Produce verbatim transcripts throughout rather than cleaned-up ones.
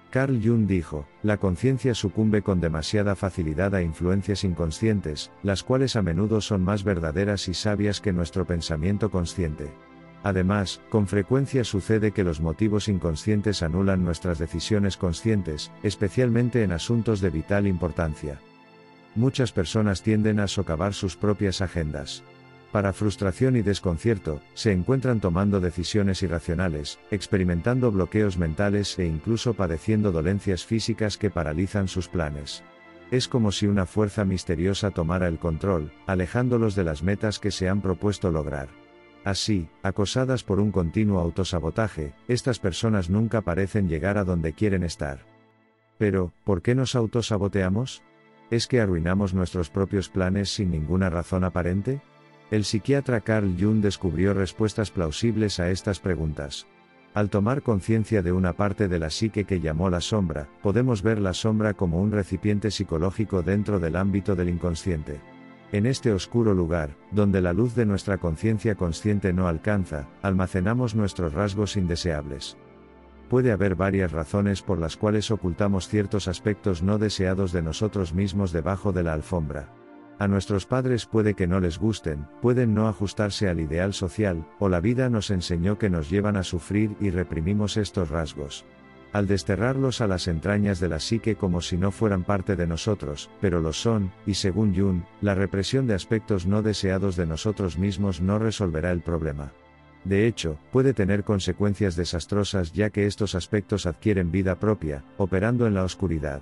Carl Jung dijo, la conciencia sucumbe con demasiada facilidad a influencias inconscientes, las cuales a menudo son más verdaderas y sabias que nuestro pensamiento consciente. Además, con frecuencia sucede que los motivos inconscientes anulan nuestras decisiones conscientes, especialmente en asuntos de vital importancia. Muchas personas tienden a socavar sus propias agendas. Para frustración y desconcierto, se encuentran tomando decisiones irracionales, experimentando bloqueos mentales e incluso padeciendo dolencias físicas que paralizan sus planes. Es como si una fuerza misteriosa tomara el control, alejándolos de las metas que se han propuesto lograr. Así, acosadas por un continuo autosabotaje, estas personas nunca parecen llegar a donde quieren estar. Pero, ¿por qué nos autosaboteamos? ¿Es que arruinamos nuestros propios planes sin ninguna razón aparente? El psiquiatra Carl Jung descubrió respuestas plausibles a estas preguntas. Al tomar conciencia de una parte de la psique que llamó la sombra, podemos ver la sombra como un recipiente psicológico dentro del ámbito del inconsciente. En este oscuro lugar, donde la luz de nuestra conciencia consciente no alcanza, almacenamos nuestros rasgos indeseables. Puede haber varias razones por las cuales ocultamos ciertos aspectos no deseados de nosotros mismos debajo de la alfombra. A nuestros padres puede que no les gusten, pueden no ajustarse al ideal social, o la vida nos enseñó que nos llevan a sufrir y reprimimos estos rasgos. Al desterrarlos a las entrañas de la psique como si no fueran parte de nosotros, pero lo son, y según Jung, la represión de aspectos no deseados de nosotros mismos no resolverá el problema. De hecho, puede tener consecuencias desastrosas ya que estos aspectos adquieren vida propia, operando en la oscuridad.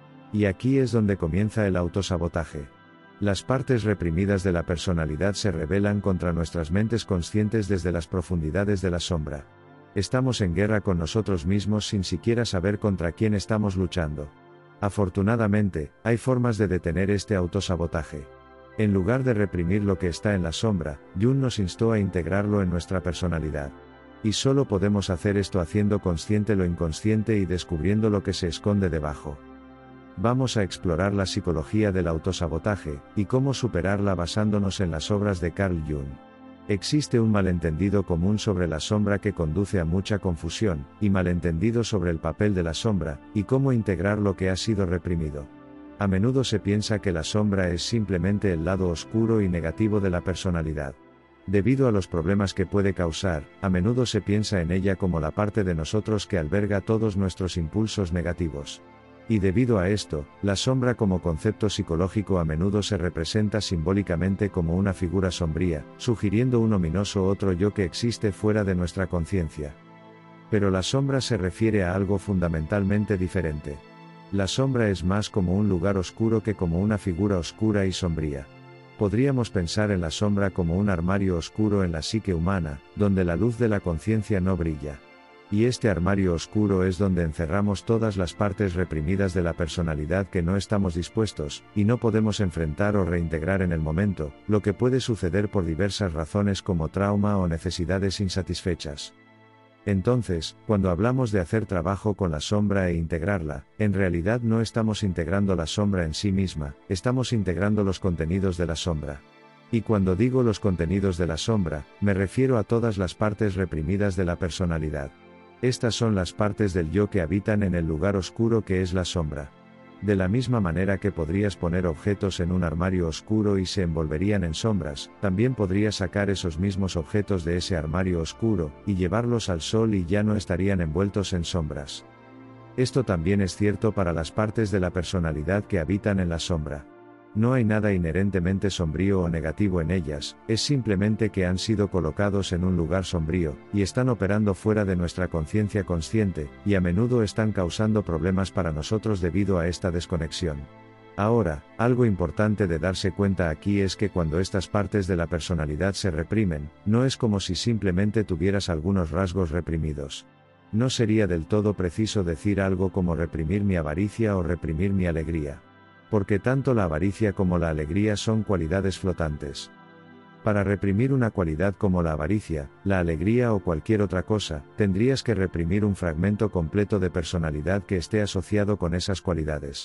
Y aquí es donde comienza el autosabotaje. Las partes reprimidas de la personalidad se rebelan contra nuestras mentes conscientes desde las profundidades de la sombra. Estamos en guerra con nosotros mismos sin siquiera saber contra quién estamos luchando. Afortunadamente, hay formas de detener este autosabotaje. En lugar de reprimir lo que está en la sombra, Jung nos instó a integrarlo en nuestra personalidad. Y solo podemos hacer esto haciendo consciente lo inconsciente y descubriendo lo que se esconde debajo. Vamos a explorar la psicología del autosabotaje, y cómo superarla basándonos en las obras de Carl Jung. Existe un malentendido común sobre la sombra que conduce a mucha confusión, y malentendido sobre el papel de la sombra, y cómo integrar lo que ha sido reprimido. A menudo se piensa que la sombra es simplemente el lado oscuro y negativo de la personalidad. Debido a los problemas que puede causar, a menudo se piensa en ella como la parte de nosotros que alberga todos nuestros impulsos negativos. Y debido a esto, la sombra como concepto psicológico a menudo se representa simbólicamente como una figura sombría, sugiriendo un ominoso otro yo que existe fuera de nuestra conciencia. Pero la sombra se refiere a algo fundamentalmente diferente. La sombra es más como un lugar oscuro que como una figura oscura y sombría. Podríamos pensar en la sombra como un armario oscuro en la psique humana, donde la luz de la conciencia no brilla. Y este armario oscuro es donde encerramos todas las partes reprimidas de la personalidad que no estamos dispuestos, y no podemos enfrentar o reintegrar en el momento, lo que puede suceder por diversas razones como trauma o necesidades insatisfechas. Entonces, cuando hablamos de hacer trabajo con la sombra e integrarla, en realidad no estamos integrando la sombra en sí misma, estamos integrando los contenidos de la sombra. Y cuando digo los contenidos de la sombra, me refiero a todas las partes reprimidas de la personalidad. Estas son las partes del yo que habitan en el lugar oscuro que es la sombra. De la misma manera que podrías poner objetos en un armario oscuro y se envolverían en sombras, también podrías sacar esos mismos objetos de ese armario oscuro, y llevarlos al sol y ya no estarían envueltos en sombras. Esto también es cierto para las partes de la personalidad que habitan en la sombra. No hay nada inherentemente sombrío o negativo en ellas, es simplemente que han sido colocados en un lugar sombrío, y están operando fuera de nuestra conciencia consciente, y a menudo están causando problemas para nosotros debido a esta desconexión. Ahora, algo importante de darse cuenta aquí es que cuando estas partes de la personalidad se reprimen, no es como si simplemente tuvieras algunos rasgos reprimidos. No sería del todo preciso decir algo como reprimir mi avaricia o reprimir mi alegría. Porque tanto la avaricia como la alegría son cualidades flotantes. Para reprimir una cualidad como la avaricia, la alegría o cualquier otra cosa, tendrías que reprimir un fragmento completo de personalidad que esté asociado con esas cualidades.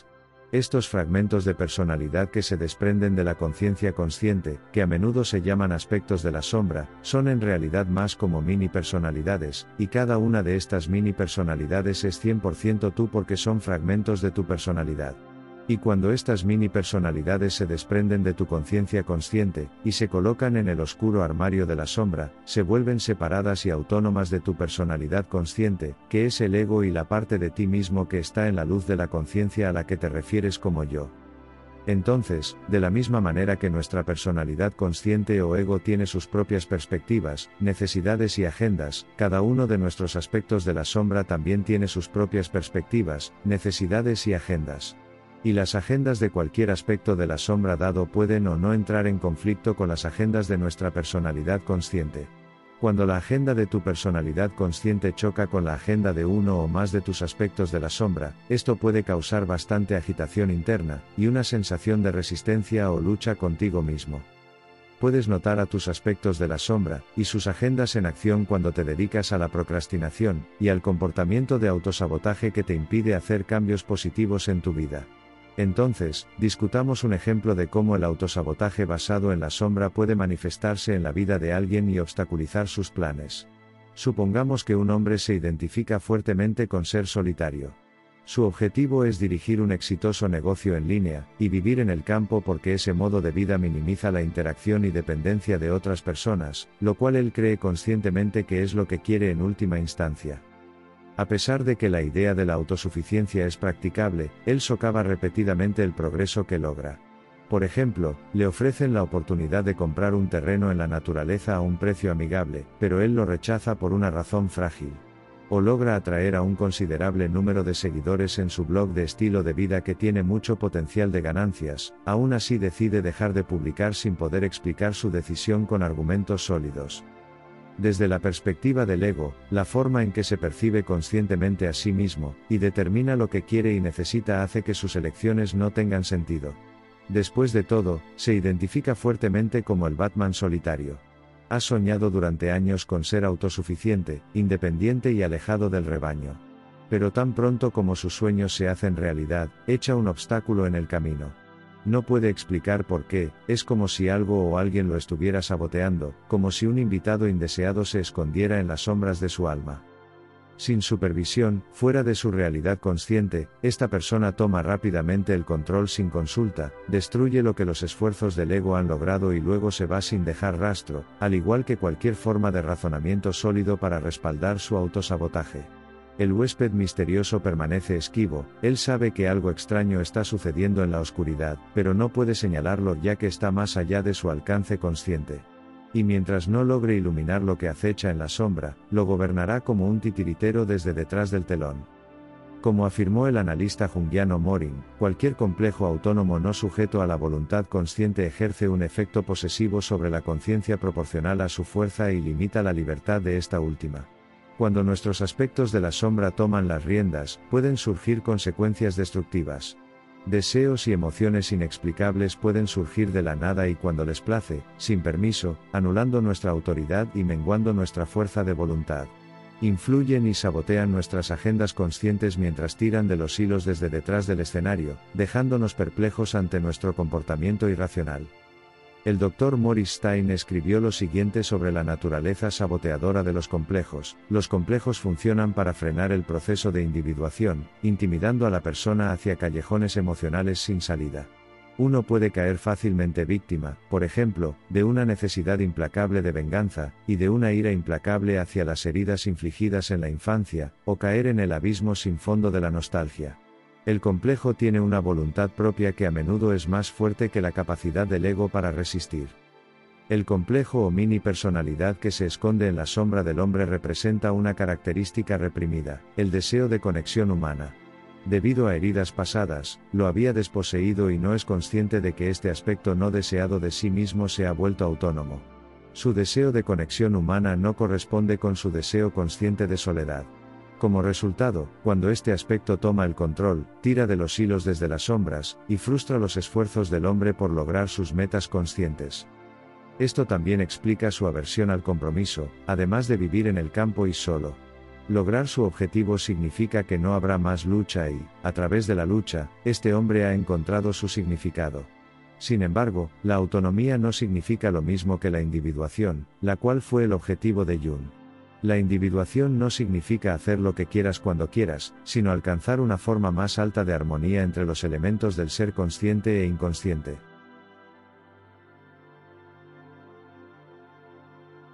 Estos fragmentos de personalidad que se desprenden de la conciencia consciente, que a menudo se llaman aspectos de la sombra, son en realidad más como mini personalidades, y cada una de estas mini personalidades es cien por ciento tú porque son fragmentos de tu personalidad. Y cuando estas mini personalidades se desprenden de tu conciencia consciente, y se colocan en el oscuro armario de la sombra, se vuelven separadas y autónomas de tu personalidad consciente, que es el ego y la parte de ti mismo que está en la luz de la conciencia a la que te refieres como yo. Entonces, de la misma manera que nuestra personalidad consciente o ego tiene sus propias perspectivas, necesidades y agendas, cada uno de nuestros aspectos de la sombra también tiene sus propias perspectivas, necesidades y agendas. Y las agendas de cualquier aspecto de la sombra dado pueden o no entrar en conflicto con las agendas de nuestra personalidad consciente. Cuando la agenda de tu personalidad consciente choca con la agenda de uno o más de tus aspectos de la sombra, esto puede causar bastante agitación interna, y una sensación de resistencia o lucha contigo mismo. Puedes notar a tus aspectos de la sombra, y sus agendas en acción cuando te dedicas a la procrastinación, y al comportamiento de autosabotaje que te impide hacer cambios positivos en tu vida. Entonces, discutamos un ejemplo de cómo el autosabotaje basado en la sombra puede manifestarse en la vida de alguien y obstaculizar sus planes. Supongamos que un hombre se identifica fuertemente con ser solitario. Su objetivo es dirigir un exitoso negocio en línea, y vivir en el campo porque ese modo de vida minimiza la interacción y dependencia de otras personas, lo cual él cree conscientemente que es lo que quiere en última instancia. A pesar de que la idea de la autosuficiencia es practicable, él socava repetidamente el progreso que logra. Por ejemplo, le ofrecen la oportunidad de comprar un terreno en la naturaleza a un precio amigable, pero él lo rechaza por una razón frágil. O logra atraer a un considerable número de seguidores en su blog de estilo de vida que tiene mucho potencial de ganancias, aún así decide dejar de publicar sin poder explicar su decisión con argumentos sólidos. Desde la perspectiva del ego, la forma en que se percibe conscientemente a sí mismo, y determina lo que quiere y necesita hace que sus elecciones no tengan sentido. Después de todo, se identifica fuertemente como el Batman solitario. Ha soñado durante años con ser autosuficiente, independiente y alejado del rebaño. Pero tan pronto como sus sueños se hacen realidad, echa un obstáculo en el camino. No puede explicar por qué, es como si algo o alguien lo estuviera saboteando, como si un invitado indeseado se escondiera en las sombras de su alma. Sin supervisión, fuera de su realidad consciente, esta persona toma rápidamente el control sin consulta, destruye lo que los esfuerzos del ego han logrado y luego se va sin dejar rastro, al igual que cualquier forma de razonamiento sólido para respaldar su autosabotaje. El huésped misterioso permanece esquivo, él sabe que algo extraño está sucediendo en la oscuridad, pero no puede señalarlo ya que está más allá de su alcance consciente. Y mientras no logre iluminar lo que acecha en la sombra, lo gobernará como un titiritero desde detrás del telón. Como afirmó el analista junguiano Morin, cualquier complejo autónomo no sujeto a la voluntad consciente ejerce un efecto posesivo sobre la conciencia proporcional a su fuerza y limita la libertad de esta última. Cuando nuestros aspectos de la sombra toman las riendas, pueden surgir consecuencias destructivas. Deseos y emociones inexplicables pueden surgir de la nada y cuando les place, sin permiso, anulando nuestra autoridad y menguando nuestra fuerza de voluntad. Influyen y sabotean nuestras agendas conscientes mientras tiran de los hilos desde detrás del escenario, dejándonos perplejos ante nuestro comportamiento irracional. El doctor Maurice Stein escribió lo siguiente sobre la naturaleza saboteadora de los complejos. Los complejos funcionan para frenar el proceso de individuación, intimidando a la persona hacia callejones emocionales sin salida. Uno puede caer fácilmente víctima, por ejemplo, de una necesidad implacable de venganza, y de una ira implacable hacia las heridas infligidas en la infancia, o caer en el abismo sin fondo de la nostalgia. El complejo tiene una voluntad propia que a menudo es más fuerte que la capacidad del ego para resistir. El complejo o mini personalidad que se esconde en la sombra del hombre representa una característica reprimida, el deseo de conexión humana. Debido a heridas pasadas, lo había desposeído y no es consciente de que este aspecto no deseado de sí mismo se ha vuelto autónomo. Su deseo de conexión humana no corresponde con su deseo consciente de soledad. Como resultado, cuando este aspecto toma el control, tira de los hilos desde las sombras, y frustra los esfuerzos del hombre por lograr sus metas conscientes. Esto también explica su aversión al compromiso, además de vivir en el campo y solo. Lograr su objetivo significa que no habrá más lucha y, a través de la lucha, este hombre ha encontrado su significado. Sin embargo, la autonomía no significa lo mismo que la individuación, la cual fue el objetivo de Jung. La individuación no significa hacer lo que quieras cuando quieras, sino alcanzar una forma más alta de armonía entre los elementos del ser consciente e inconsciente.